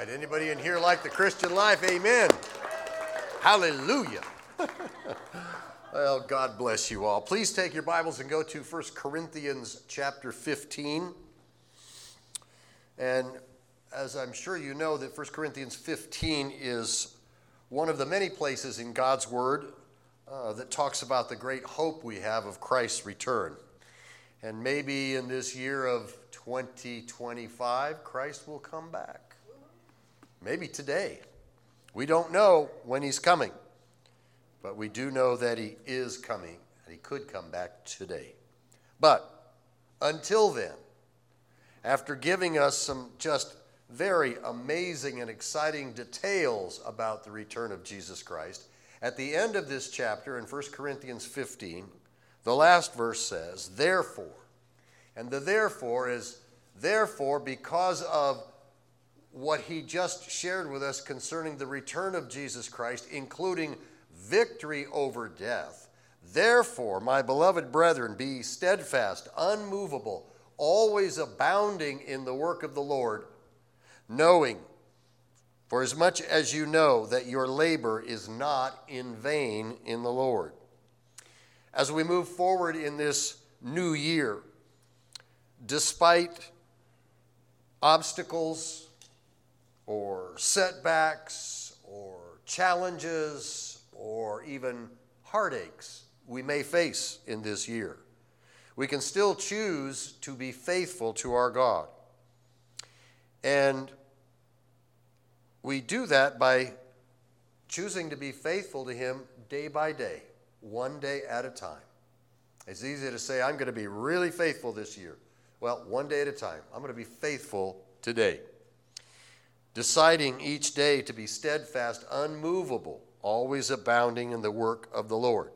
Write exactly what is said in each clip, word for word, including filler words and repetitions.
right. Anybody in here like the Christian life? Amen. Hallelujah. Well, God bless you all. Please take your Bibles and go to First Corinthians chapter fifteen. And as I'm sure you know, that First Corinthians fifteen is one of the many places in God's Word uh, that talks about the great hope we have of Christ's return. And maybe in this year of twenty twenty-five, Christ will come back. Maybe today. We don't know when he's coming, but we do know that he is coming, and he could come back today. But until then, after giving us some just very amazing and exciting details about the return of Jesus Christ, at the end of this chapter in First Corinthians fifteen, the last verse says, therefore, and the therefore is therefore because of what he just shared with us concerning the return of Jesus Christ, including victory over death. Therefore, my beloved brethren, be steadfast, unmovable, always abounding in the work of the Lord, knowing, for as much as you know, that your labor is not in vain in the Lord. As we move forward in this new year, despite obstacles or setbacks or challenges or even heartaches we may face in this year, we can still choose to be faithful to our God. And we do that by choosing to be faithful to him day by day, one day at a time. It's easy to say, I'm going to be really faithful this year. Well, one day at a time. I'm going to be faithful today. Deciding each day to be steadfast, unmovable, always abounding in the work of the Lord.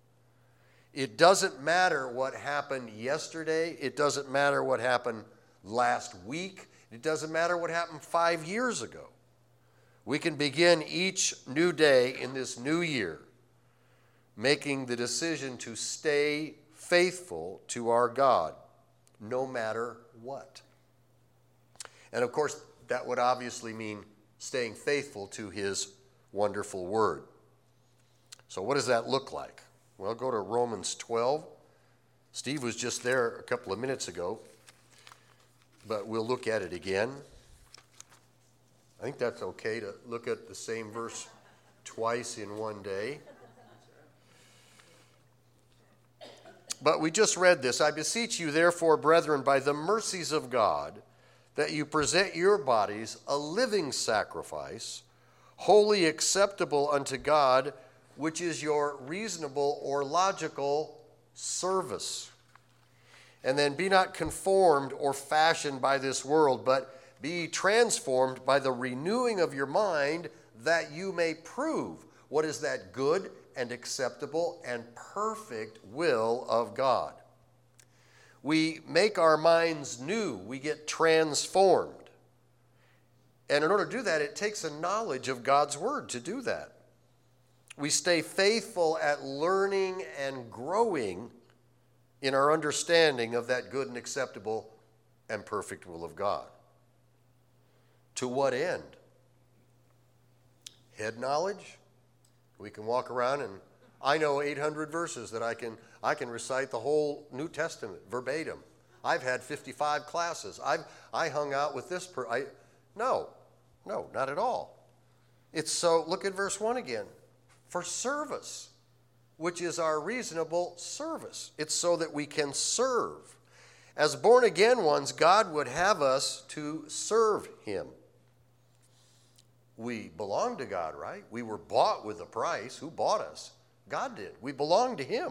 It doesn't matter what happened yesterday. It doesn't matter what happened last week. It doesn't matter what happened five years ago. We can begin each new day in this new year making the decision to stay faithful to our God, no matter what. And of course, that would obviously mean staying faithful to his wonderful word. So what does that look like? Well, go to Romans twelve. Steve was just there a couple of minutes ago, but we'll look at it again. I think that's okay to look at the same verse twice in one day. But we just read this. I beseech you, therefore, brethren, by the mercies of God, that you present your bodies a living sacrifice, wholly acceptable unto God, which is your reasonable or logical service. And then be not conformed or fashioned by this world, but be transformed by the renewing of your mind, that you may prove what is that good and acceptable and perfect will of God. We make our minds new. We get transformed. And in order to do that, it takes a knowledge of God's word to do that. We stay faithful at learning and growing in our understanding of that good and acceptable and perfect will of God. To what end? Head knowledge. We can walk around and I know eight hundred verses that I can I can recite the whole New Testament verbatim. I've had fifty-five classes. I've I hung out with this per I no, no, not at all. It's so, look at verse one again. For service, which is our reasonable service. It's so that we can serve. As born again ones, God would have us to serve him. We belong to God, right? We were bought with a price. Who bought us? God did. We belong to him.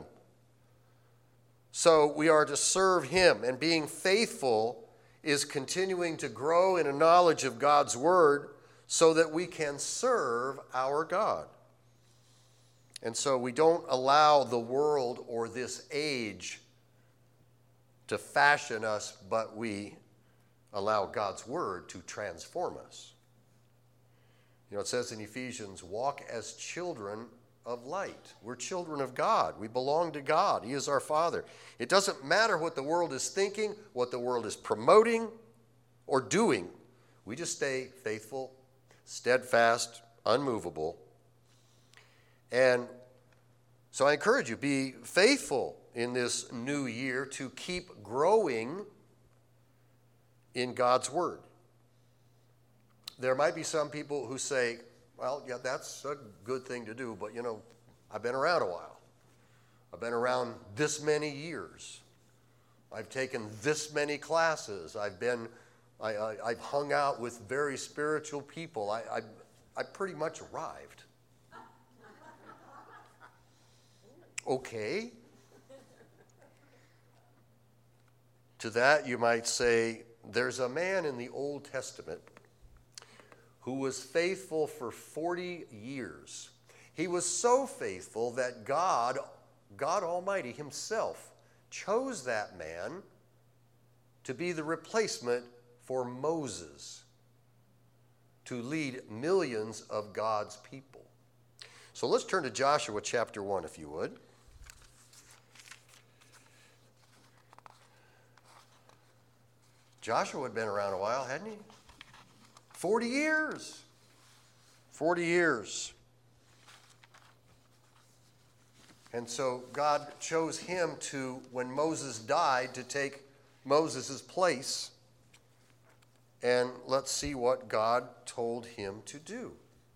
So we are to serve him, and being faithful is continuing to grow in a knowledge of God's word so that we can serve our God. And so we don't allow the world or this age to fashion us, but we allow God's word to transform us. You know, it says in Ephesians, walk as children of light. We're children of God. We belong to God. He is our Father. It doesn't matter what the world is thinking, what the world is promoting or doing. We just stay faithful steadfast, unmovable. And so I encourage you, be faithful in this new year to keep growing in God's Word. There might be some people who say, well, yeah, that's a good thing to do, but, you know, I've been around a while. I've been around this many years. I've taken this many classes. I've been, I, I, I've hung out with very spiritual people. I, I, I pretty much arrived. Okay. To that you might say, there's a man in the Old Testament who was faithful for forty years. He was so faithful that God, God Almighty himself, chose that man to be the replacement for Moses to lead millions of God's people. So let's turn to Joshua chapter one, if you would. Joshua had been around a while, hadn't he? Forty years. Forty years. And so God chose him to, when Moses died, to take Moses' place. And let's see what God told him to do.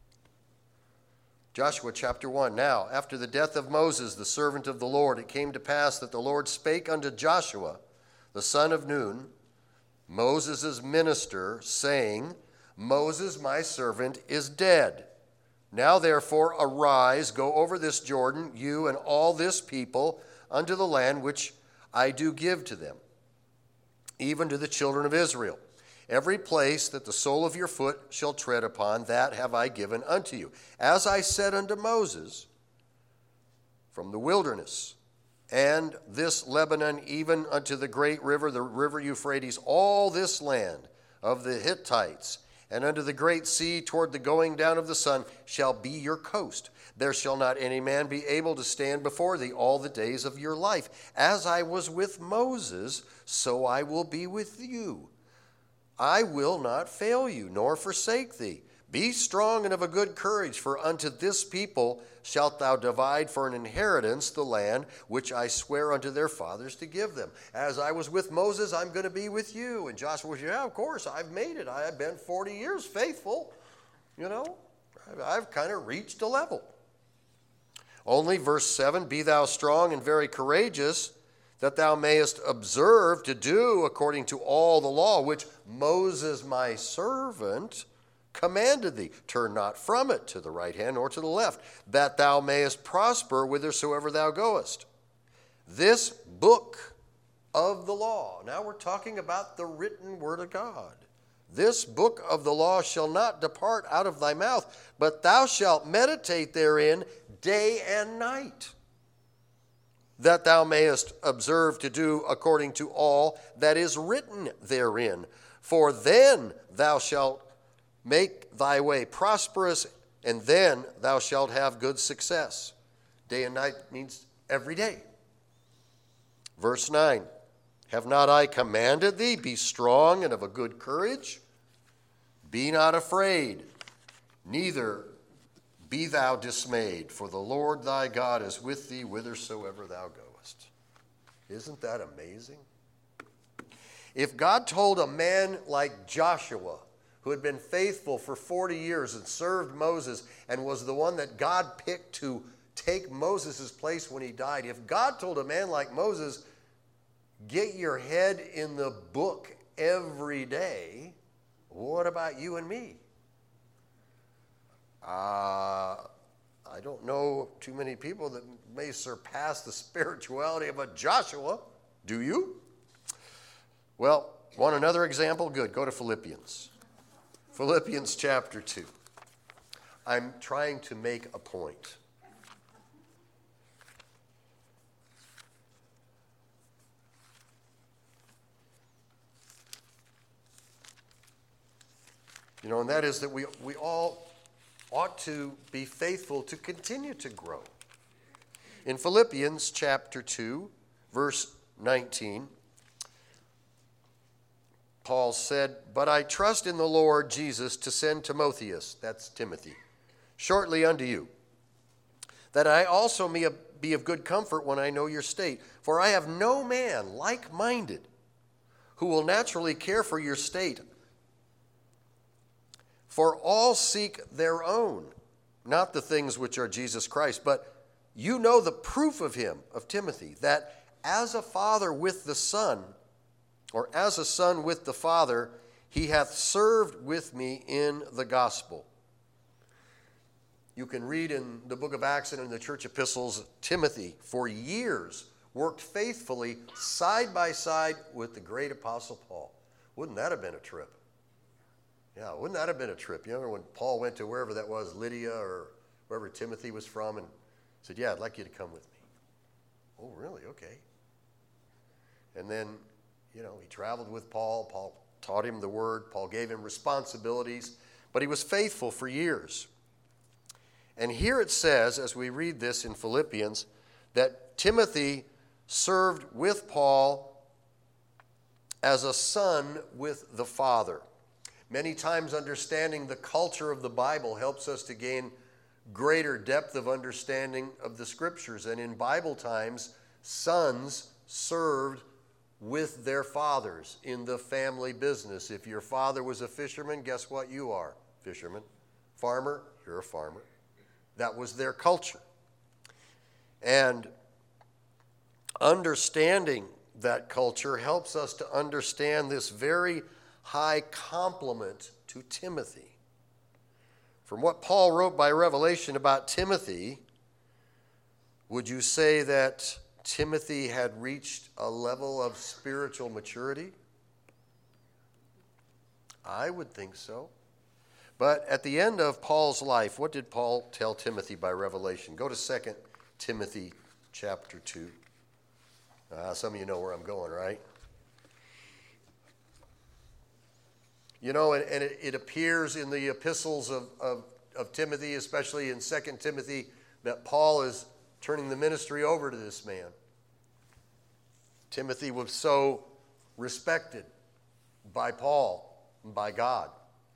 Joshua chapter one. Now, after the death of Moses, the servant of the Lord, it came to pass that the Lord spake unto Joshua, the son of Nun, Moses' minister, saying, Moses, my servant, is dead. Now therefore arise, go over this Jordan, you and all this people, unto the land which I do give to them, even to the children of Israel. Every place that the sole of your foot shall tread upon, that have I given unto you. As I said unto Moses, from the wilderness, and this Lebanon, even unto the great river, the river Euphrates, all this land of the Hittites, and unto the great sea toward the going down of the sun, shall be your coast. There shall not any man be able to stand before thee all the days of your life. As I was with Moses, so I will be with you. I will not fail you, nor forsake thee. Be strong and of a good courage, for unto this people shalt thou divide for an inheritance the land which I swear unto their fathers to give them. As I was with Moses, I'm going to be with you. And Joshua was, yeah, of course, I've made it. I have been forty years faithful. You know, I've kind of reached a level. Only, verse seven, be thou strong and very courageous, that thou mayest observe to do according to all the law which Moses my servant commanded thee. Turn not from it to the right hand or to the left, that thou mayest prosper whithersoever thou goest. This book of the law, now we're talking about the written word of God. This book of the law shall not depart out of thy mouth, but thou shalt meditate therein day and night, that thou mayest observe to do according to all that is written therein. For then thou shalt make thy way prosperous, and then thou shalt have good success. Day and night means every day. Verse nine, have not I commanded thee? Be strong and of a good courage. Be not afraid, neither be thou dismayed, for the Lord thy God is with thee whithersoever thou goest. Isn't that amazing? If God told a man like Joshua, who had been faithful for forty years and served Moses and was the one that God picked to take Moses' place when he died, if God told a man like Moses, get your head in the book every day, what about you and me? Uh, I don't know too many people that may surpass the spirituality of a Joshua. Do you? Well, want another example? Good. Go to Philippians. Philippians chapter two. I'm trying to make a point. You know, and that is that we, we all ought to be faithful to continue to grow. In Philippians chapter two, verse nineteen, Paul said, "But I trust in the Lord Jesus to send Timotheus," that's Timothy, "shortly unto you, that I also may be of good comfort when I know your state. For I have no man like-minded who will naturally care for your state. For all seek their own, not the things which are Jesus Christ. But you know the proof of him, of Timothy, that as a father with the son, or as a son with the father, he hath served with me in the gospel." You can read in the book of Acts and in the church epistles, Timothy, for years, worked faithfully side by side with the great apostle Paul. Wouldn't that have been a trip? Yeah, wouldn't that have been a trip? You remember when Paul went to wherever that was, Lydia or wherever Timothy was from, and said, "Yeah, I'd like you to come with me." "Oh, really? Okay." And then, you know, he traveled with Paul. Paul taught him the word. Paul gave him responsibilities, but he was faithful for years. And here it says, as we read this in Philippians, that Timothy served with Paul as a son with the father. Many times understanding the culture of the Bible helps us to gain greater depth of understanding of the scriptures. And in Bible times, sons served with their fathers in the family business. If your father was a fisherman, guess what you are? Fisherman. Farmer, you're a farmer. That was their culture. And understanding that culture helps us to understand this very high compliment to Timothy. From what Paul wrote by revelation about Timothy, would you say that Timothy had reached a level of spiritual maturity? I would think so. But at the end of Paul's life, what did Paul tell Timothy by revelation? Go to Second Timothy chapter two. Uh, some of you know where I'm going, right? You know, and, and it, it appears in the epistles of, of, of Timothy, especially in Second Timothy, that Paul is turning the ministry over to this man. Timothy was so respected by Paul and by God.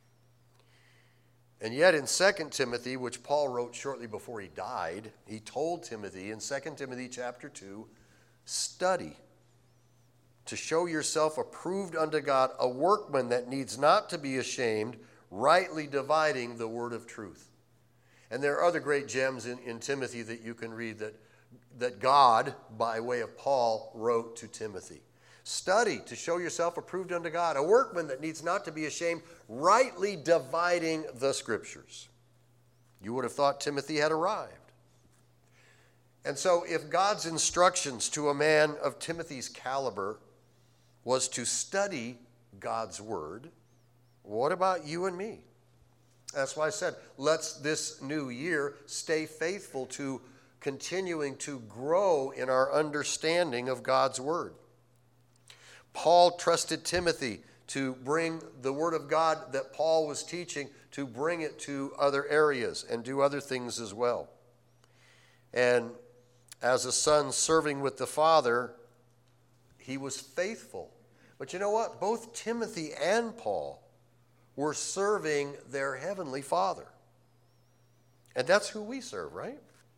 And yet in Second Timothy, which Paul wrote shortly before he died, he told Timothy in Second Timothy chapter two, study to show yourself approved unto God, a workman that needs not to be ashamed, rightly dividing the word of truth. And there are other great gems in, in Timothy that you can read that, that God, by way of Paul, wrote to Timothy. Study to show yourself approved unto God, a workman that needs not to be ashamed, rightly dividing the scriptures. You would have thought Timothy had arrived. And so if God's instructions to a man of Timothy's caliber was to study God's word, what about you and me? That's why I said, let's this new year stay faithful to continuing to grow in our understanding of God's word. Paul trusted Timothy to bring the word of God that Paul was teaching, to bring it to other areas and do other things as well. And as a son serving with the father, he was faithful. But you know what? Both Timothy and Paul were serving their heavenly Father. And that's who we serve, right?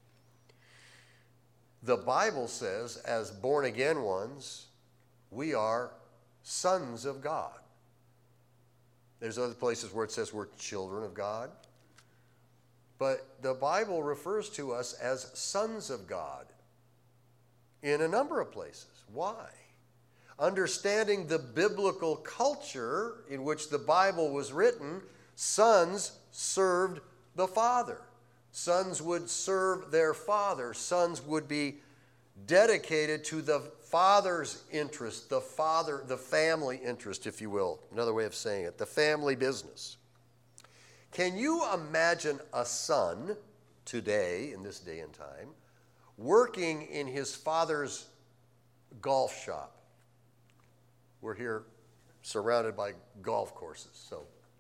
The Bible says, as born-again ones, we are sons of God. There's other places where it says we're children of God. But the Bible refers to us as sons of God in a number of places. Why? Understanding the biblical culture in which the Bible was written, sons served the Father. Sons would serve their father. Sons would be dedicated to the father's interest, the father, the family interest, if you will. Another way of saying it, the family business. Can you imagine a son today, in this day and time, working in his father's golf shop? We're here surrounded by golf courses, so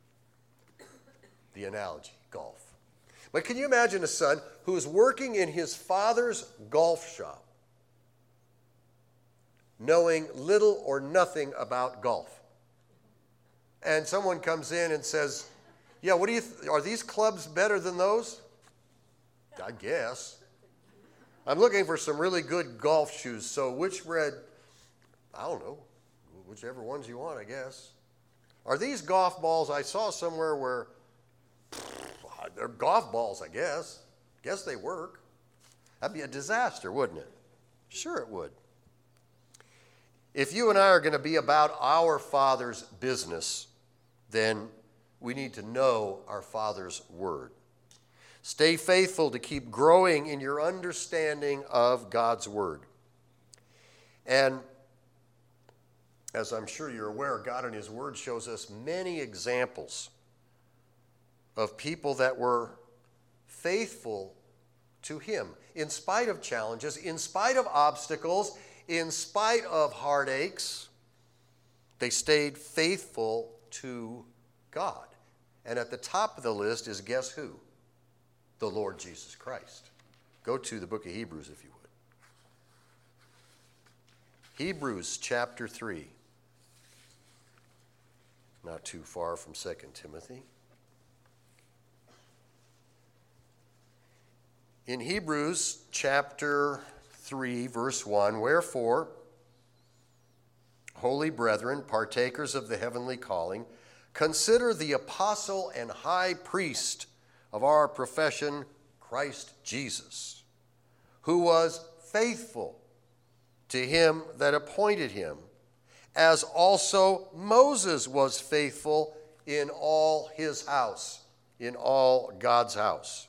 the analogy, golf. But can you imagine a son who is working in his father's golf shop, knowing little or nothing about golf? and someone comes in and says, yeah, what do you, th- are these clubs better than those? I guess. I'm looking for some really good golf shoes, so which red, I don't know, whichever ones you want, I guess. Are these golf balls? I saw somewhere where, they're golf balls, I guess. Guess they work. That'd be a disaster, wouldn't it? Sure it would. If you and I are going to be about our Father's business, then we need to know our Father's word. Stay faithful to keep growing in your understanding of God's word. And as I'm sure you're aware, God in his word shows us many examples of people that were faithful to him in spite of challenges, in spite of obstacles, in spite of heartaches. They stayed faithful to God. And at the top of the list is, guess who? The Lord Jesus Christ. Go to the book of Hebrews, if you would. Hebrews chapter three. Not too far from Second Timothy. In Hebrews chapter three, verse one, wherefore, holy brethren, partakers of the heavenly calling, consider the apostle and high priest of our profession, Christ Jesus, who was faithful to him that appointed him, as also Moses was faithful in all his house, in all God's house.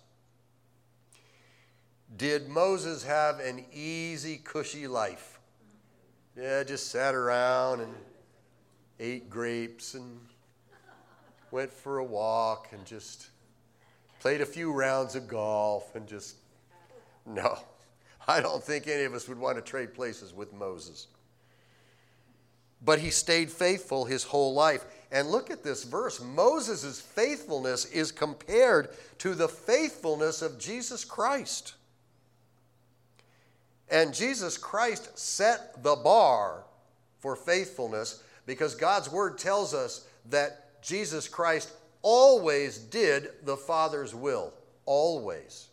Did Moses have an easy, cushy life? Yeah, just sat around and ate grapes and went for a walk and just played a few rounds of golf and just, no. I don't think any of us would want to trade places with Moses. But he stayed faithful his whole life. And look at this verse. Moses' faithfulness is compared to the faithfulness of Jesus Christ. And Jesus Christ set the bar for faithfulness because God's word tells us that Jesus Christ always did the Father's will. Always.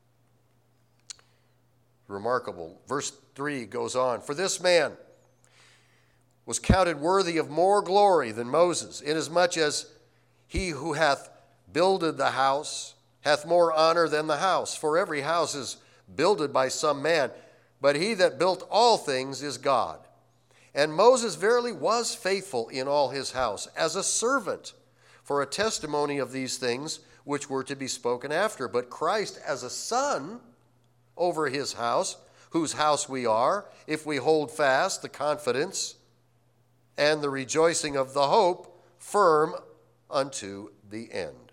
Remarkable. Verse three goes on. For this man was counted worthy of more glory than Moses, inasmuch as he who hath builded the house hath more honor than the house. For every house is builded by some man, but he that built all things is God. And Moses verily was faithful in all his house, as a servant, for a testimony of these things which were to be spoken after. But Christ as a son over his house, whose house we are, if we hold fast the confidence and the rejoicing of the hope firm unto the end.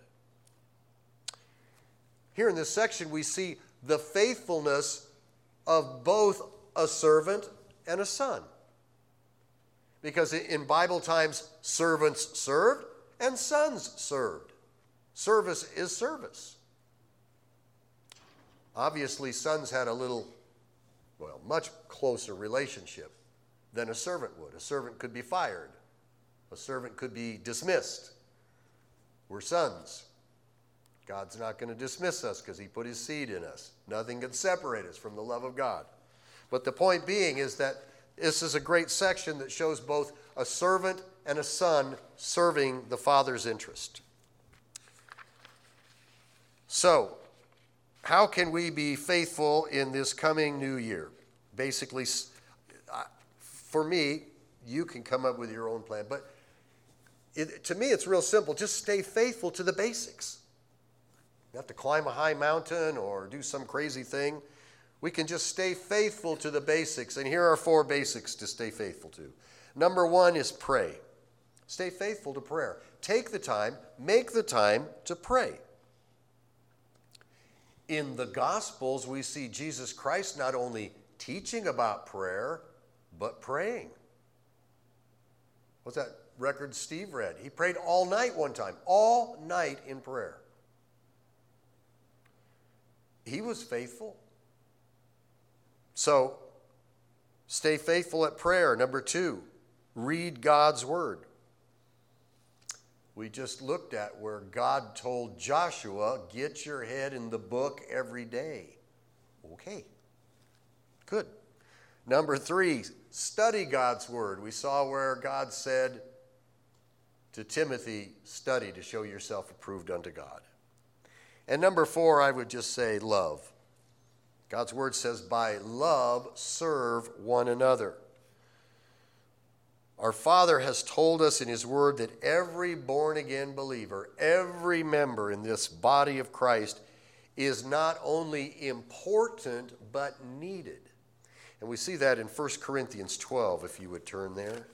Here in this section we see the faithfulness of both a servant and a son. Because in Bible times, servants served and sons served. Service is service. Obviously, sons had a little, well, much closer relationship than a servant would. A servant could be fired. A servant could be dismissed. We're sons. God's not going to dismiss us because he put his seed in us. Nothing can separate us from the love of God. But the point being is that this is a great section that shows both a servant and a son serving the Father's interest. So, how can we be faithful in this coming new year? Basically, for me, you can come up with your own plan. But it, to me, it's real simple. Just stay faithful to the basics. You have to climb a high mountain or do some crazy thing. We can just stay faithful to the basics. And here are four basics to stay faithful to. Number one is pray. Stay faithful to prayer. Take the time, make the time to pray. In the Gospels, we see Jesus Christ not only teaching about prayer, but praying. What's that record Steve read? He prayed all night one time, all night in prayer. He was faithful. So, stay faithful at prayer. Number two, read God's word. We just looked at where God told Joshua, get your head in the book every day. Okay, good. Number three, study God's word. We saw where God said to Timothy, study to show yourself approved unto God. And number four, I would just say love. God's word says, by love serve one another. Our Father has told us in his word that every born-again believer, every member in this body of Christ is not only important, but needed. And we see that in First Corinthians twelve, if you would turn there.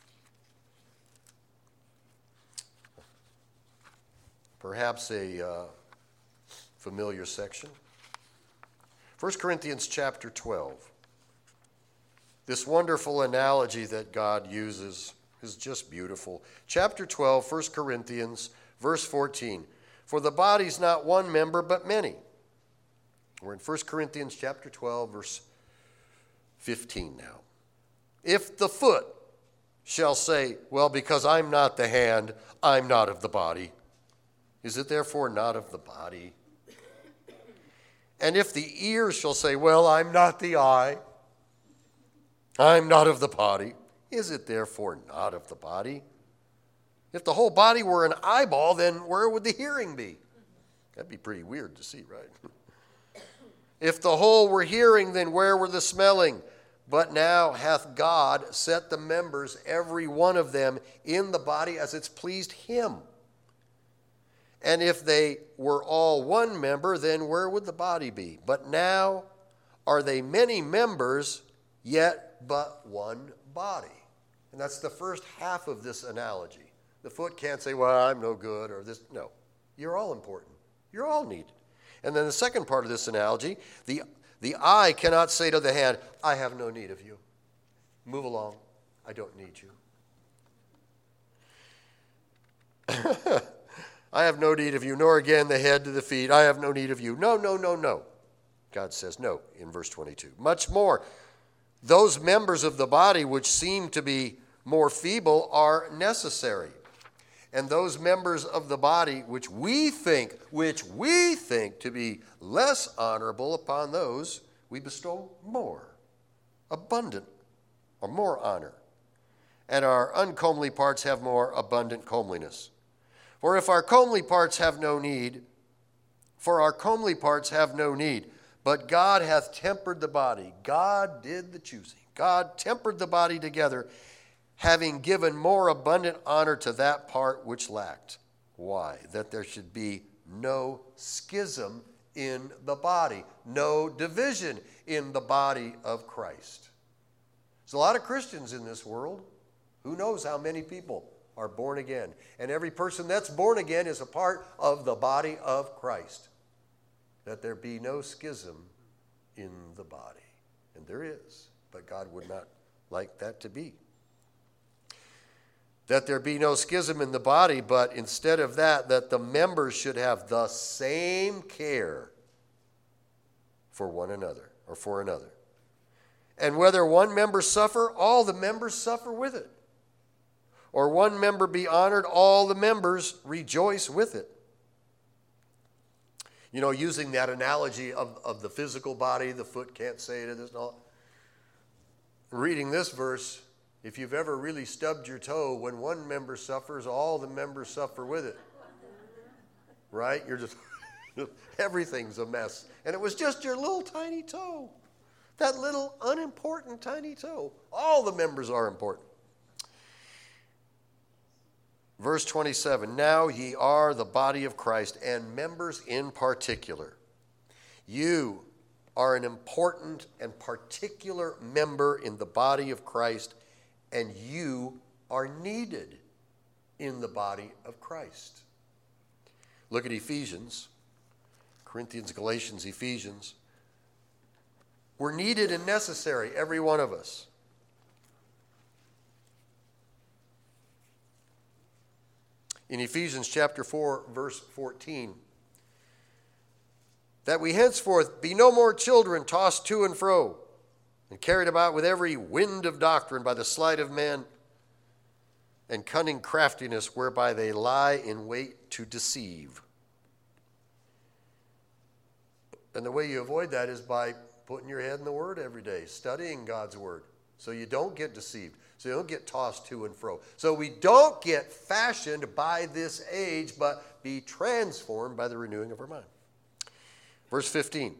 Perhaps a uh, familiar section. First Corinthians chapter twelve. This wonderful analogy that God uses is just beautiful. Chapter twelve, First Corinthians, verse fourteen. For the body's not one member, but many. We're in First Corinthians chapter twelve, verse fifteen now. If the foot shall say, well, because I'm not the hand, I'm not of the body, is it therefore not of the body? And if the ear shall say, well, I'm not the eye, I'm not of the body, is it therefore not of the body? If the whole body were an eyeball, then where would the hearing be? That'd be pretty weird to see, right? If the whole were hearing, then where were the smelling? But now hath God set the members, every one of them, in the body as it's pleased him. And if they were all one member, then where would the body be? But now are they many members, yet but one body. And that's the first half of this analogy. The foot can't say, well, I'm no good, or this. No, you're all important. You're all needed. And then the second part of this analogy, the, the eye cannot say to the hand, I have no need of you. Move along. I don't need you. I have no need of you, nor again the head to the feet. I have no need of you. No, no, no, no. God says no in verse twenty-two. Much more, those members of the body which seem to be more feeble are necessary. And those members of the body which we think, which we think to be less honorable, upon those we bestow more, abundant, or more honor. And our uncomely parts have more abundant comeliness. For if our comely parts have no need, for our comely parts have no need, but God hath tempered the body. God did the choosing. God tempered the body together, having given more abundant honor to that part which lacked. Why? That there should be no schism in the body, no division in the body of Christ. There's a lot of Christians in this world. Who knows how many people are born again? And every person that's born again is a part of the body of Christ. That there be no schism in the body. And there is, but God would not like that to be. That there be no schism in the body, but instead of that, that the members should have the same care for one another, or for another. And whether one member suffer, all the members suffer with it. Or one member be honored, all the members rejoice with it. You know, using that analogy of, of the physical body, the foot can't say it, and all. Reading this verse, if you've ever really stubbed your toe, when one member suffers, all the members suffer with it. Right? You're just, everything's a mess. And it was just your little tiny toe. That little unimportant tiny toe. All the members are important. Verse twenty-seven, now ye are the body of Christ, and members in particular. You are an important and particular member in the body of Christ, and you are needed in the body of Christ. Look at Ephesians, Corinthians, Galatians, Ephesians. We're needed and necessary, every one of us. In Ephesians chapter four, verse fourteen, that we henceforth be no more children tossed to and fro and carried about with every wind of doctrine by the sleight of men, and cunning craftiness whereby they lie in wait to deceive. And the way you avoid that is by putting your head in the Word every day, studying God's Word, so you don't get deceived, so you don't get tossed to and fro. So we don't get fashioned by this age, but be transformed by the renewing of our mind. Verse fifteen.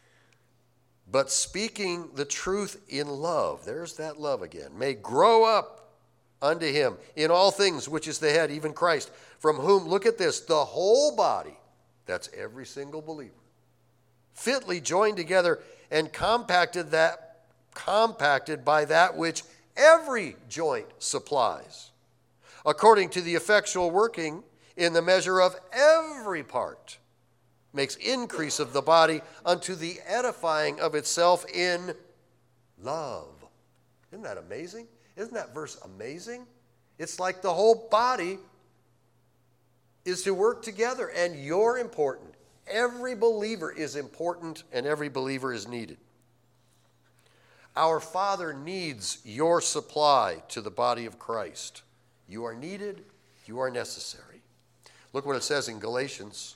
But speaking the truth in love, there's that love again, may grow up unto him in all things, which is the head, even Christ, from whom, look at this, the whole body, that's every single believer, fitly joined together and compacted that compacted by that which every joint supplies, according to the effectual working in the measure of every part, makes increase of the body unto the edifying of itself in love. Isn't that amazing? Isn't that verse amazing? It's like the whole body is to work together, and you're important. Every believer is important, and every believer is needed. Our Father needs your supply to the body of Christ. You are needed, you are necessary. Look what it says in Galatians.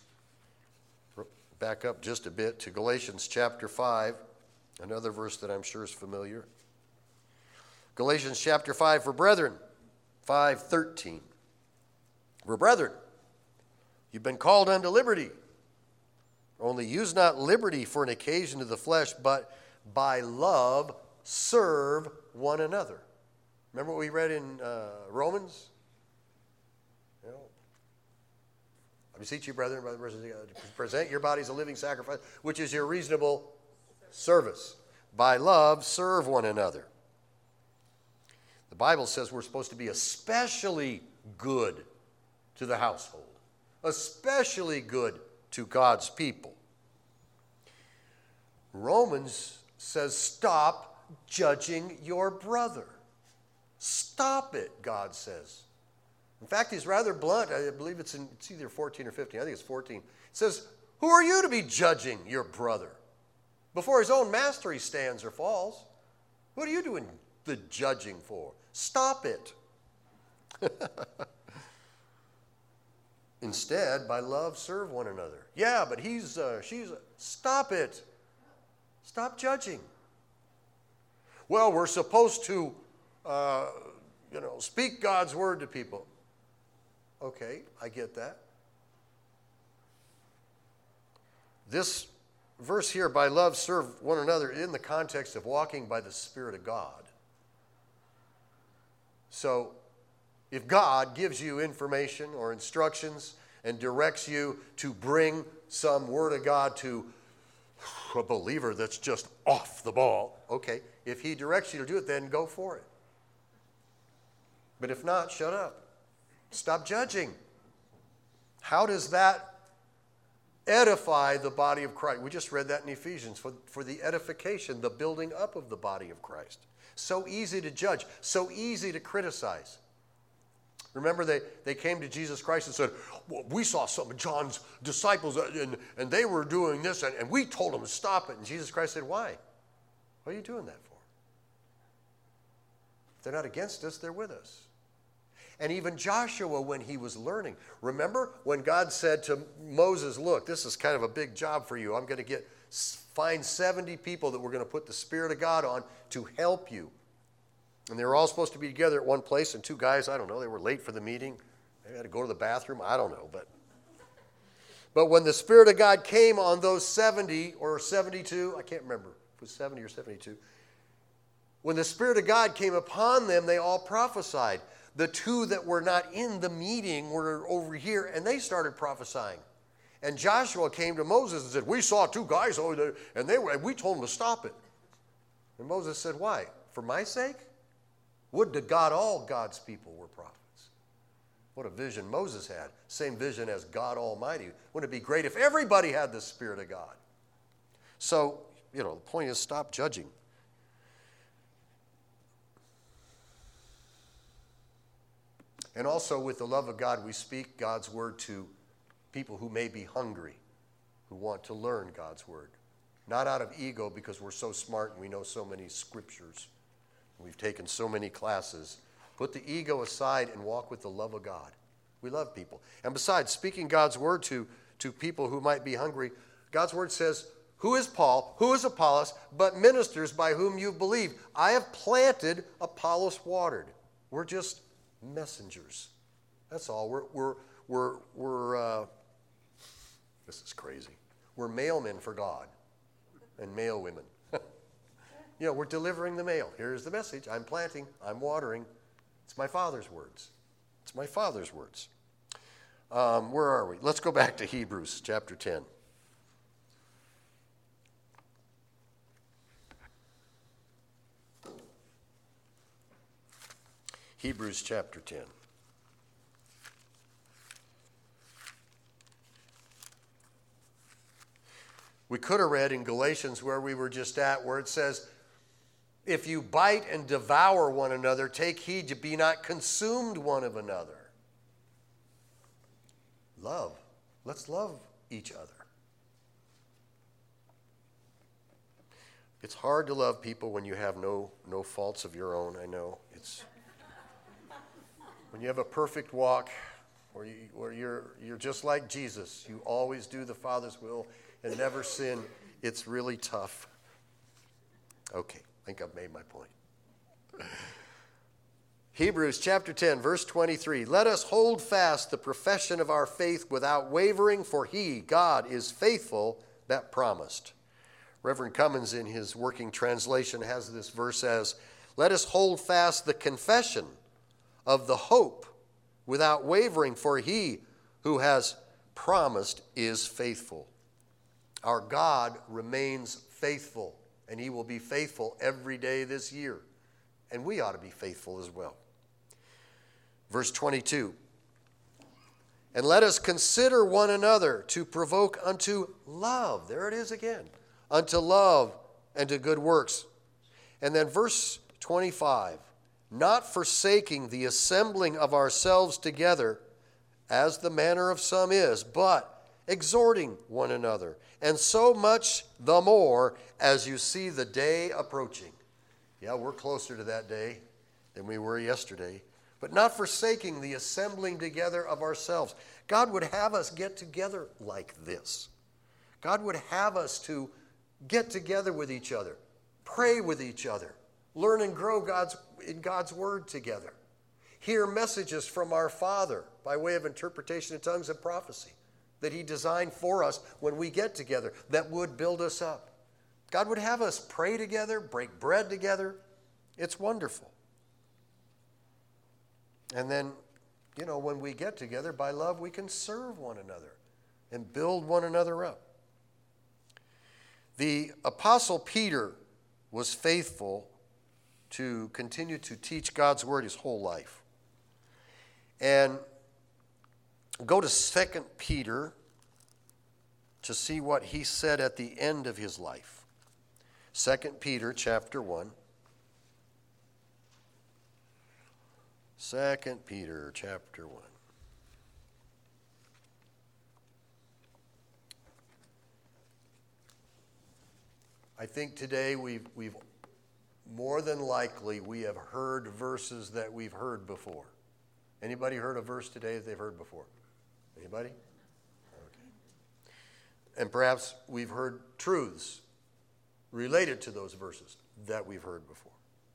Back up just a bit to Galatians chapter five, another verse that I'm sure is familiar. Galatians chapter five, for brethren, five thirteen. For brethren, you've been called unto liberty. Only use not liberty for an occasion to the flesh, but by love serve one another. Remember what we read in uh, Romans? You know, I beseech you, brethren, brothers, to present your bodies a living sacrifice, which is your reasonable service. By love serve one another. The Bible says we're supposed to be especially good to the household, especially good to God's people. Romans says stop judging your brother. Stop it, God says. In fact, he's rather blunt. I believe it's, in, it's either fourteen or fifteen. I think it's fourteen. It says, who are you to be judging your brother? Before his own master he stands or falls. What are you doing the judging for? Stop it. Instead, by love, serve one another. Yeah, but he's, uh, she's, stop it. Stop judging. Well, we're supposed to, uh, you know, speak God's word to people. Okay, I get that. This verse here, by love, serve one another, in the context of walking by the Spirit of God. So, if God gives you information or instructions and directs you to bring some word of God to a believer that's just off the ball, okay, if he directs you to do it, then go for it. But if not, shut up. Stop judging. How does that edify the body of Christ? We just read that in Ephesians, for, for the edification, the building up of the body of Christ. So easy to judge, so easy to criticize. Remember, they, they came to Jesus Christ and said, well, we saw some of John's disciples, and, and they were doing this, and, and we told them to stop it. And Jesus Christ said, why? What are you doing that for? If they're not against us, they're with us. And even Joshua, when he was learning, remember when God said to Moses, look, this is kind of a big job for you. I'm going to get find seventy people that we're going to put the Spirit of God on to help you. And they were all supposed to be together at one place, and two guys, I don't know, they were late for the meeting. They had to go to the bathroom. I don't know. But, but when the Spirit of God came on those seventy or seventy-two, I can't remember if it was seventy or seventy-two. When the Spirit of God came upon them, they all prophesied. The two that were not in the meeting were over here, and they started prophesying. And Joshua came to Moses and said, we saw two guys over there, and, they were, and we told them to stop it. And Moses said, why? For my sake? Would to God all God's people were prophets. What a vision Moses had. Same vision as God Almighty. Wouldn't it be great if everybody had the Spirit of God? So, you know, the point is stop judging. And also with the love of God, we speak God's word to people who may be hungry, who want to learn God's word. Not out of ego because we're so smart and we know so many scriptures. We've taken so many classes, Put the ego aside and walk with the love of God. We love people. And besides, speaking God's word to, to people who might be hungry, God's word says, who is Paul, who is Apollos, but ministers by whom you believe? I have planted, Apollos watered. We're just messengers. That's all. We're, we're, we're, we're uh, this is crazy. We're mailmen for God and mail women. You know, we're delivering the mail. Here's the message. I'm planting. I'm watering. It's my Father's words. It's my Father's words. Um, where are we? Let's go back to Hebrews chapter ten. Hebrews chapter ten. We could have read in Galatians where we were just at, where it says, if you bite and devour one another, take heed to be not consumed one of another. Love. Let's love each other. It's hard to love people when you have no, no faults of your own, I know. It's when you have a perfect walk, where, you, where you're, you're just like Jesus, you always do the Father's will and never sin, it's really tough. Okay, I think I've made my point. Hebrews chapter ten, verse twenty-three. Let us hold fast the profession of our faith without wavering, for he, God, is faithful that promised. Reverend Cummins, in his working translation, has this verse as, let us hold fast the confession of the hope without wavering, for he who has promised is faithful. Our God remains faithful, and he will be faithful every day this year. And we ought to be faithful as well. Verse twenty-two. And let us consider one another to provoke unto love. There it is again. Unto love and to good works. And then verse twenty-five. Not forsaking the assembling of ourselves together, as the manner of some is, but exhorting one another, and so much the more as you see the day approaching. Yeah, we're closer to that day than we were yesterday. But not forsaking the assembling together of ourselves. God would have us get together like this. God would have us to get together with each other, pray with each other, learn and grow God's, in God's word together, hear messages from our Father by way of interpretation of tongues and prophecy that he designed for us when we get together that would build us up. God would have us pray together, break bread together. It's wonderful. And then, you know, when we get together by love, we can serve one another and build one another up. The Apostle Peter was faithful to continue to teach God's word his whole life. And go to Second Peter to see what he said at the end of his life. Second Peter chapter one. Second Peter chapter one. I think today we've, we've more than likely we have heard verses that we've heard before. Anybody heard a verse today that they've heard before? Anybody? Okay. And perhaps we've heard truths related to those verses that we've heard before.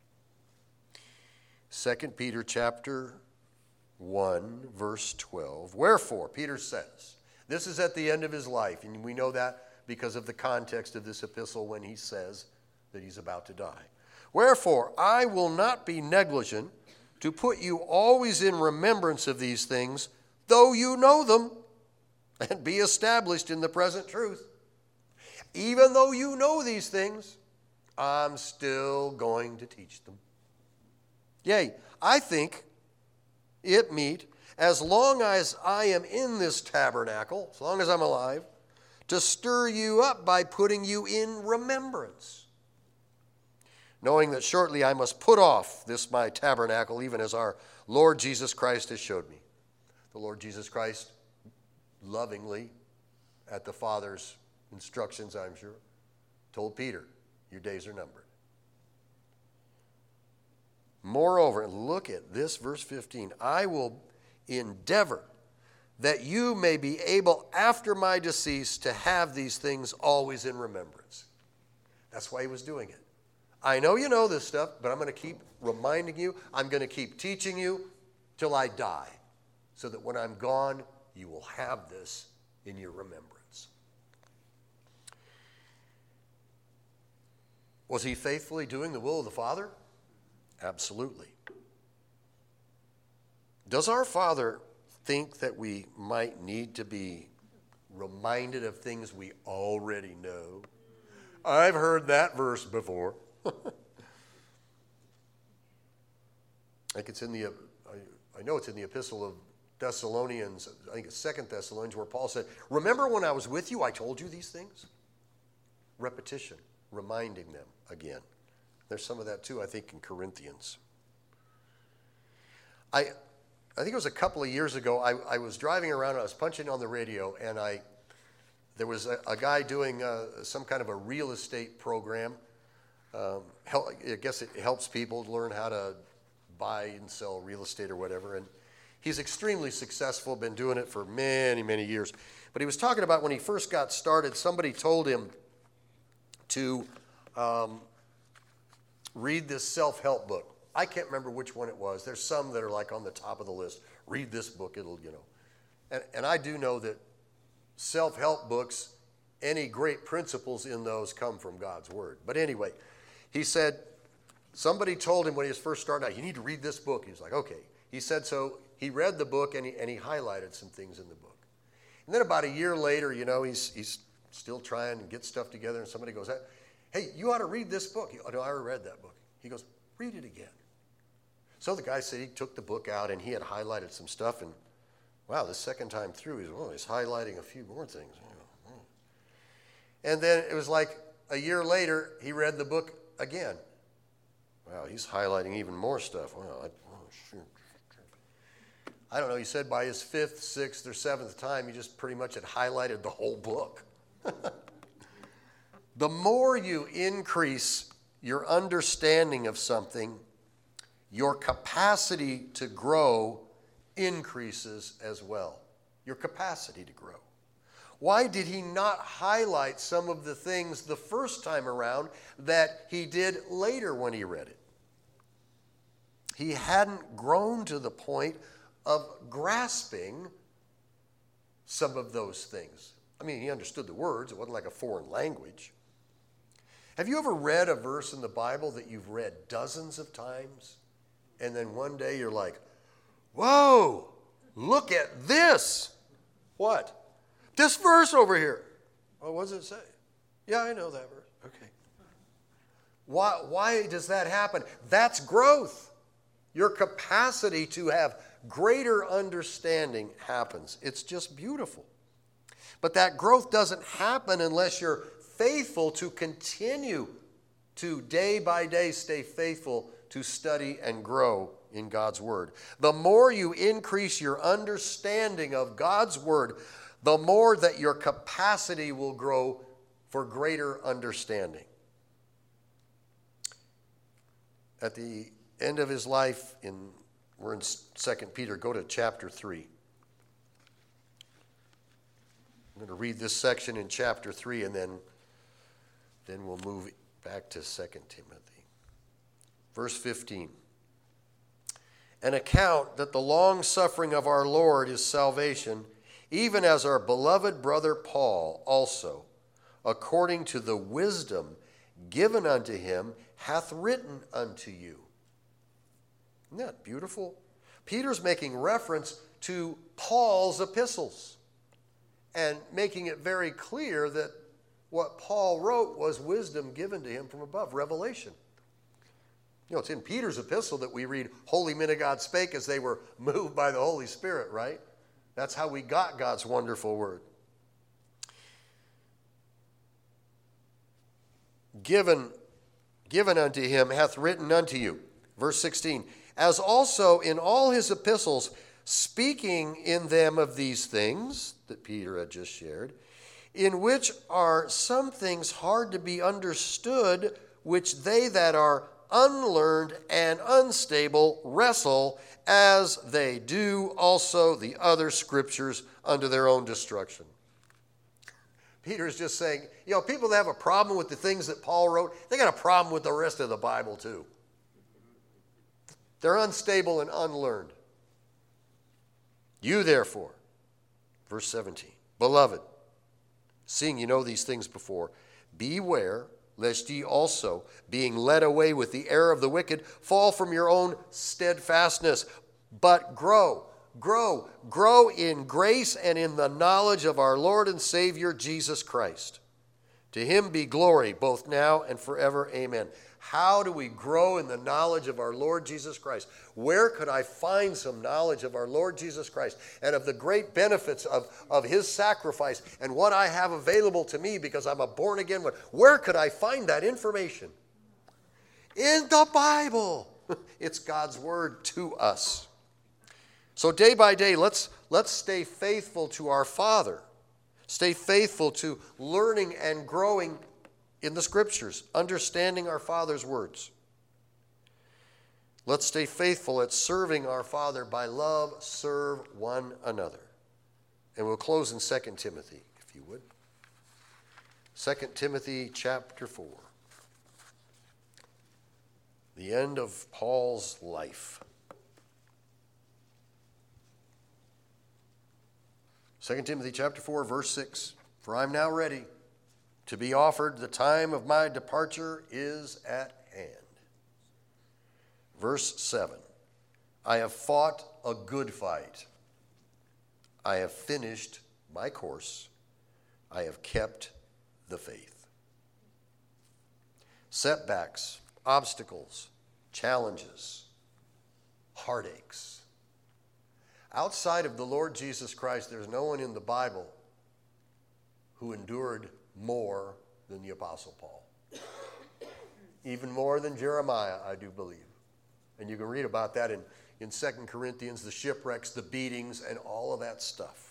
Second Peter chapter one, verse twelve. Wherefore, Peter says, this is at the end of his life, and we know that because of the context of this epistle when he says that he's about to die. Wherefore, I will not be negligent to put you always in remembrance of these things, though you know them, and be established in the present truth. Even though you know these things, I'm still going to teach them. Yea, I think it meet, as long as I am in this tabernacle, as long as I'm alive, to stir you up by putting you in remembrance, knowing that shortly I must put off this my tabernacle, even as our Lord Jesus Christ has showed me. The Lord Jesus Christ, lovingly, at the Father's instructions, I'm sure, told Peter, your days are numbered. Moreover, and look at this, verse fifteen, I will endeavor that you may be able after my decease to have these things always in remembrance. That's why he was doing it. I know you know this stuff, but I'm going to keep reminding you. I'm going to keep teaching you till I die, so that when I'm gone, you will have this in your remembrance. Was he faithfully doing the will of the Father? Absolutely. Does our Father think that we might need to be reminded of things we already know? I've heard that verse before. I think it's in the, I, I know it's in the Epistle of Thessalonians, I think it's Second Thessalonians, where Paul said, remember when I was with you, I told you these things? Repetition, reminding them again. There's some of that too, I think, in Corinthians. I I think it was a couple of years ago, I, I was driving around, and I was punching on the radio, and I there was a, a guy doing uh, some kind of a real estate program. Um, help, I guess it helps people learn how to buy and sell real estate or whatever, and he's extremely successful, been doing it for many, many years. But he was talking about when he first got started, somebody told him to um, read this self-help book. I can't remember which one it was. There's some that are like on the top of the list. Read this book, it'll, you know. And, and I do know that self-help books, any great principles in those come from God's Word. But anyway, he said, somebody told him when he was first starting out, you need to read this book. He was like, okay. He said so. He read the book, and he, and he highlighted some things in the book. And then about a year later, you know, he's, he's still trying to get stuff together, and somebody goes, hey, you ought to read this book. He, oh, no, I already read that book. He goes, read it again. So the guy said he took the book out, and he had highlighted some stuff, and wow, the second time through, he's, well, he's highlighting a few more things. And then it was like a year later, he read the book again. Wow, he's highlighting even more stuff. Wow, I, oh, shoot. I don't know, he said by his fifth, sixth, or seventh time, he just pretty much had highlighted the whole book. The more you increase your understanding of something, your capacity to grow increases as well. Your capacity to grow. Why did he not highlight some of the things the first time around that he did later when he read it? He hadn't grown to the point of grasping some of those things. I mean, he understood the words. It wasn't like a foreign language. Have you ever read a verse in the Bible that you've read dozens of times, and then one day you're like, whoa, look at this. What? This verse over here. Oh, what does it say? Yeah, I know that verse. Okay. Why, why does that happen? That's growth. Your capacity to have greater understanding happens. It's just beautiful. But that growth doesn't happen unless you're faithful to continue to day by day stay faithful to study and grow in God's Word. The more you increase your understanding of God's Word, the more that your capacity will grow for greater understanding. At the end of his life, in we're in Second Peter, go to chapter three. I'm going to read this section in chapter three, and then, then we'll move back to Second Timothy. Verse fifteen. An account that the long suffering of our Lord is salvation, even as our beloved brother Paul also, according to the wisdom given unto him, hath written unto you. Isn't that beautiful? Peter's making reference to Paul's epistles and making it very clear that what Paul wrote was wisdom given to him from above, revelation. You know, it's in Peter's epistle that we read, holy men of God spake as they were moved by the Holy Spirit, right? That's how we got God's wonderful word. Given, given unto him hath written unto you. Verse sixteen. As also in all his epistles, speaking in them of these things that Peter had just shared, in which are some things hard to be understood, which they that are unlearned and unstable wrestle, as they do also the other scriptures, unto their own destruction. Peter's just saying, you know, people that have a problem with the things that Paul wrote, they got a problem with the rest of the Bible too. They're unstable and unlearned. You therefore, verse seventeen, beloved, seeing you know these things before, beware lest ye also, being led away with the error of the wicked, fall from your own steadfastness, but grow, grow, grow in grace and in the knowledge of our Lord and Savior Jesus Christ. To him be glory both now and forever. Amen. How do we grow in the knowledge of our Lord Jesus Christ? Where could I find some knowledge of our Lord Jesus Christ and of the great benefits of, of his sacrifice and what I have available to me because I'm a born again one? Where could I find that information? In the Bible. It's God's word to us. So day by day, let's, let's stay faithful to our Father. Stay faithful to learning and growing in the scriptures, understanding our Father's words. Let's stay faithful at serving our Father by love, serve one another. And we'll close in Second Timothy, if you would. Second Timothy chapter four. The end of Paul's life. Second Timothy chapter four, verse six. For I am now ready to be offered. The time of my departure is at hand. Verse seven. I have fought a good fight. I have finished my course. I have kept the faith. Setbacks, obstacles, challenges, heartaches. Outside of the Lord Jesus Christ, there's no one in the Bible who endured more than the Apostle Paul. Even more than Jeremiah, I do believe. And you can read about that in, in Second Corinthians, the shipwrecks, the beatings, and all of that stuff.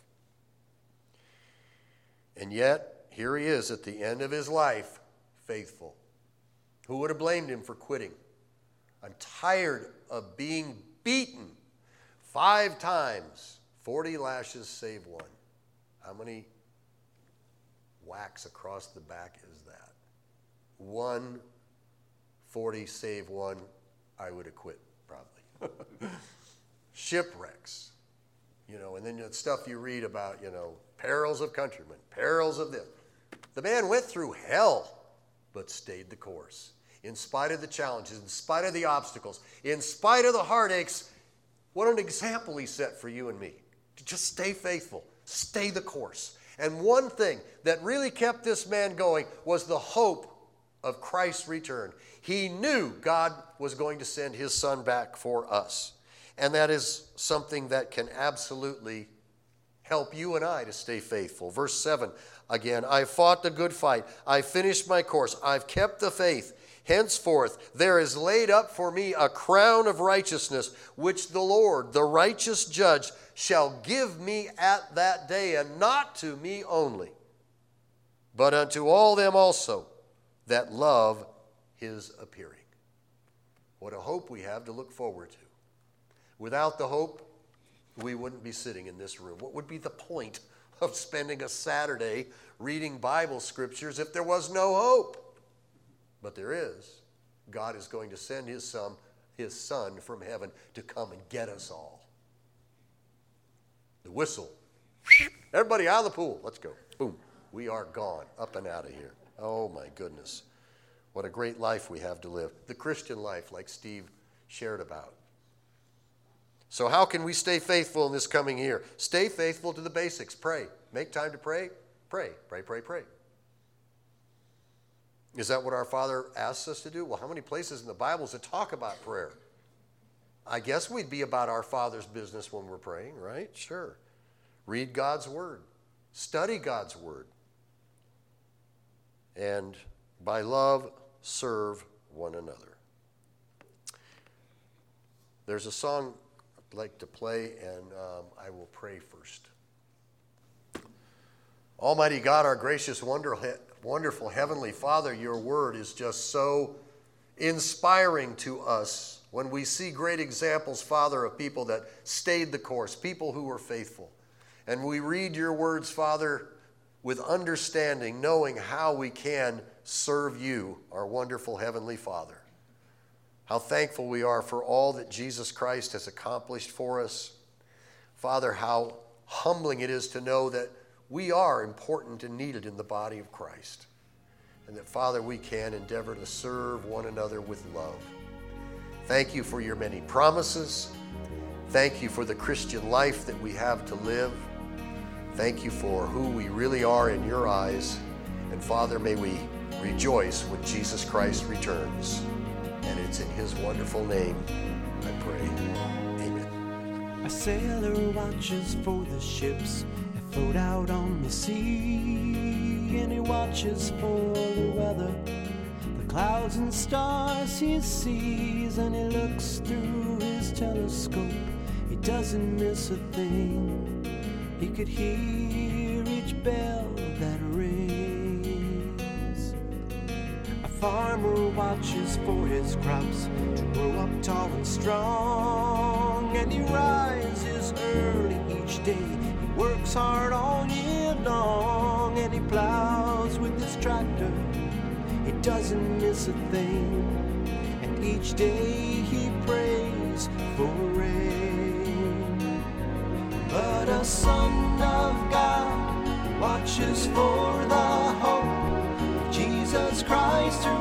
And yet, here he is at the end of his life, faithful. Who would have blamed him for quitting? I'm tired of being beaten five times, forty lashes save one. How many whacks across the back is that? One, forty save one, I would have quit probably. Shipwrecks, you know, and then the stuff you read about, you know, perils of countrymen, perils of this. The man went through hell, but stayed the course. In spite of the challenges, in spite of the obstacles, in spite of the heartaches, what an example he set for you and me. To just stay faithful, stay the course. And one thing that really kept this man going was the hope of Christ's return. He knew God was going to send his son back for us. And that is something that can absolutely help you and I to stay faithful. Verse seven, again, I fought the good fight. I finished my course. I've kept the faith. Henceforth, there is laid up for me a crown of righteousness, which the Lord, the righteous judge, shall give me at that day, and not to me only, but unto all them also that love his appearing. What a hope we have to look forward to. Without the hope, we wouldn't be sitting in this room. What would be the point of spending a Saturday reading Bible scriptures if there was no hope? But there is. God is going to send his son, his son from heaven to come and get us all. The whistle. Everybody out of the pool. Let's go. Boom. We are gone. Up and out of here. Oh my goodness. What a great life we have to live. The Christian life, like Steve shared about. So how can we stay faithful in this coming year? Stay faithful to the basics. Pray. Make time to pray. Pray. Pray, pray, pray. Is that what our Father asks us to do? Well, how many places in the Bible does it talk about prayer? I guess we'd be about our Father's business when we're praying, right? Sure. Read God's Word. Study God's Word. And by love, serve one another. There's a song I'd like to play, and um, I will pray first. Almighty God, our gracious, wonderful, wonderful Heavenly Father, your word is just so inspiring to us when we see great examples, Father, of people that stayed the course, people who were faithful. And we read your words, Father, with understanding, knowing how we can serve you, our wonderful Heavenly Father. How thankful we are for all that Jesus Christ has accomplished for us. Father, how humbling it is to know that we are important and needed in the body of Christ. And that, Father, we can endeavor to serve one another with love. Thank you for your many promises. Thank you for the Christian life that we have to live. Thank you for who we really are in your eyes. And Father, may we rejoice when Jesus Christ returns. And it's in his wonderful name I pray. Amen. A sailor watches for the ships that float out on the sea, and he watches for the weather, the clouds and stars he sees, and he looks through his telescope. He doesn't miss a thing. He could hear each bell that rings. A farmer watches for his crops to grow up tall and strong, and he rises early each day. He works hard all year long, and he plows with his tractor. He doesn't miss a thing, and each day he prays for rain. But a son of God watches for the hope of Jesus Christ to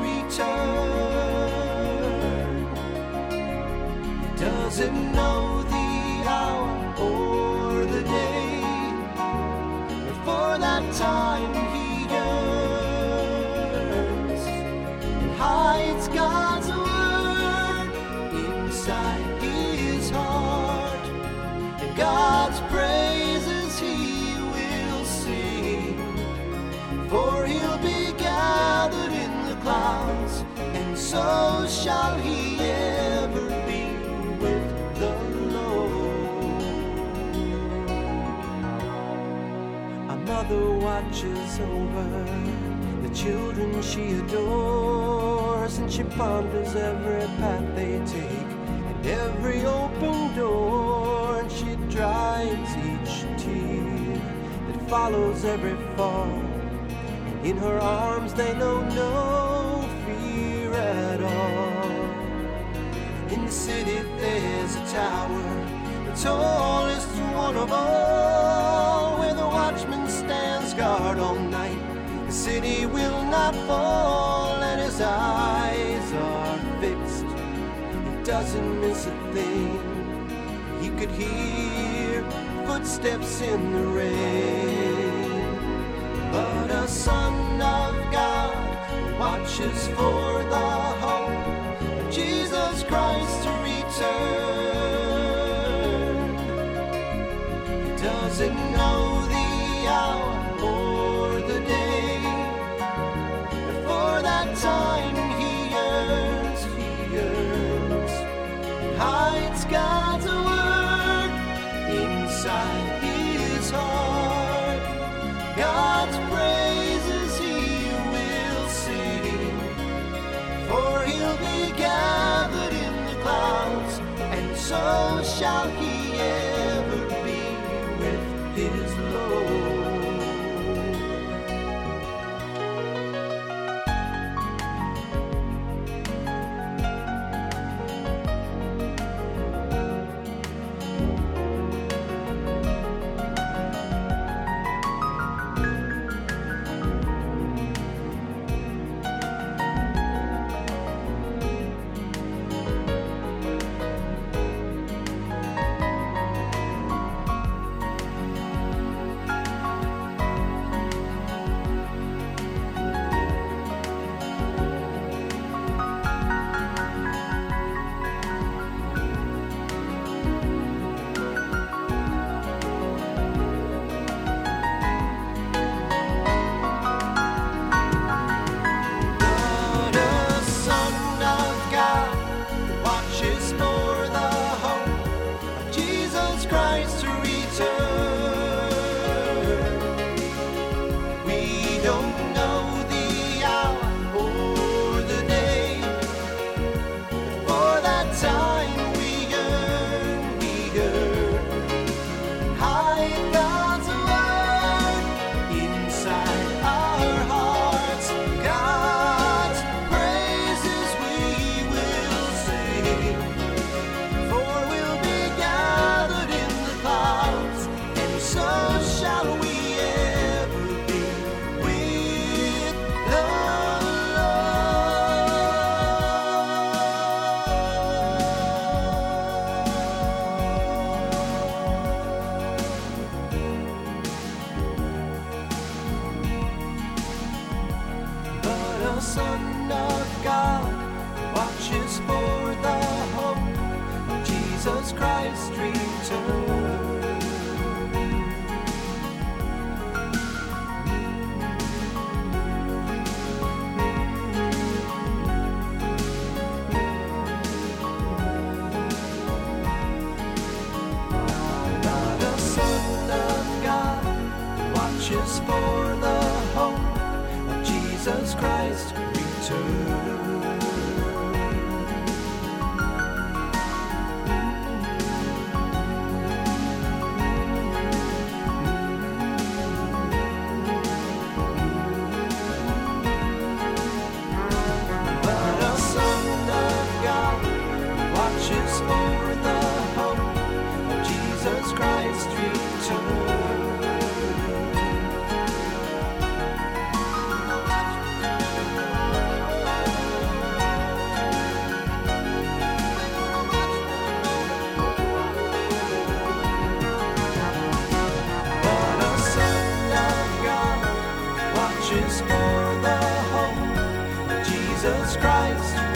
return. He doesn't know the hour or the day, but for that time he yearns and hides God's word inside his heart, and God's praises he will sing, for he'll be gathered in the clouds, and so shall he ever be with the Lord. A mother watches over the children she adores, and she ponders every path they take and every open door, and she dries each tear that follows every fall, and in her arms they know no fear at all. In the city there's a tower, the tallest one of all, where the watchman stands guard all night. The city will not fall, and his eyes are fixed. He doesn't miss a thing. He could hear footsteps in the rain. But a son of God watches for the hope of Jesus Christ to return. He doesn't know the hour or the day, but for that time he yearns, he yearns, and hides God's word inside his heart. God's praises he will sing, for he'll be gathered in the clouds, and so shall he ever be with his Lord. the Son of God watches for the hope of Jesus Christ return. The Son of God watches for the hope of Jesus Christ return. Watches for the hope of Jesus Christ return. But a Son of God watches for the hope of Jesus Christ.